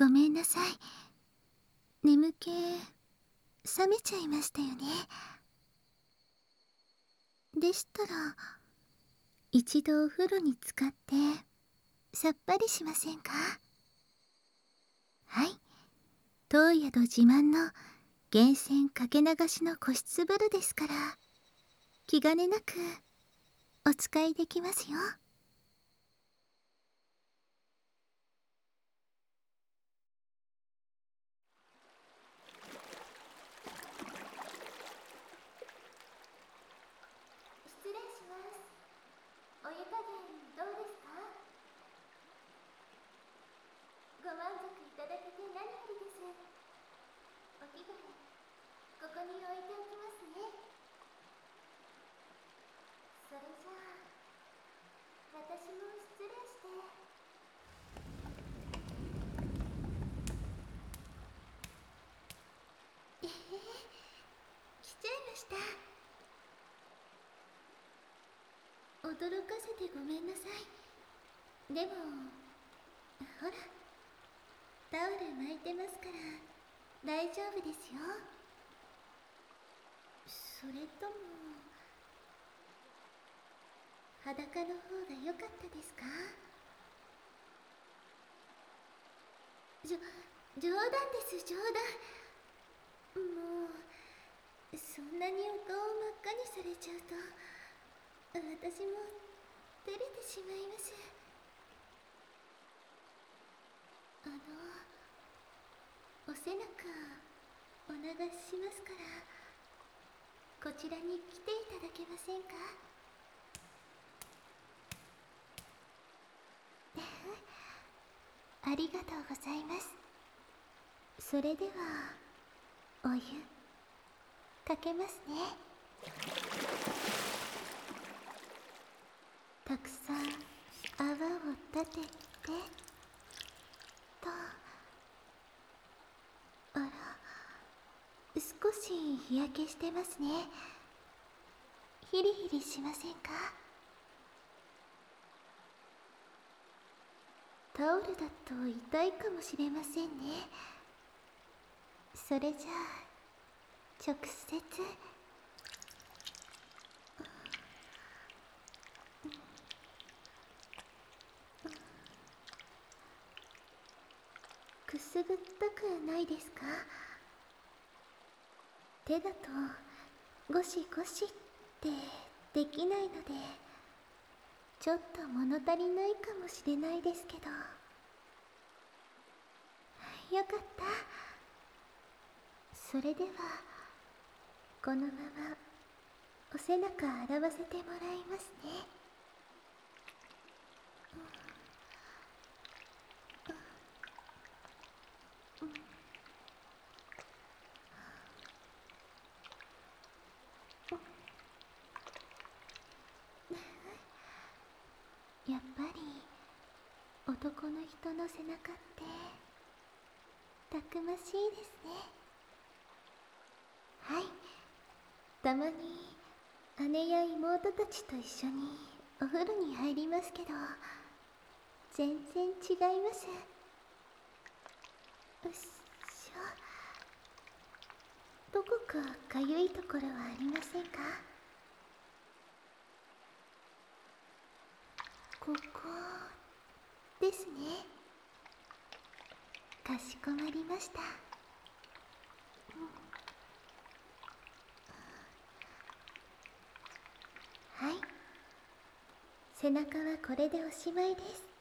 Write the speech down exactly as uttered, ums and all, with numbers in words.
ごめんなさい。眠気覚めちゃいましたよね。でしたら一度お風呂に浸かってさっぱりしませんか？はい、当宿自慢の源泉かけ流しの個室風呂ですから、気兼ねなくお使いできますよ。失礼します。お湯加減どうですか？ご満足いただけて何よりです。お着替えここに置いておきますね。それじゃあ私も失礼して。えへへ、来ちゃいました。驚かせてごめんなさい。でもほら、タオル巻いてますから大丈夫ですよ。それとも裸の方が良かったですか？じょ冗談です、冗談。もうそんなにお顔を真っ赤にされちゃうと私も照れてしまいます。あのお背中お流ししますから、こちらに来ていただけませんか？ありがとうございます。それではお湯かけますね。たくさん泡を立ててと。あら、少し日焼けしてますね。ヒリヒリしませんか？タオルだと痛いかもしれませんね。それじゃあ直接。くすぐったくないですか？手だとゴシゴシってできないので、ちょっと物足りないかもしれないですけど。よかった。それではこのままお背中洗わせてもらいますね。やっぱり男の人の背中ってたくましいですね。はい、たまに姉や妹たちと一緒にお風呂に入りますけど、全然違います。うっしょ。どこかかゆいところはありませんか？ここですね。かしこまりました。はい、背中はこれでおしまいです。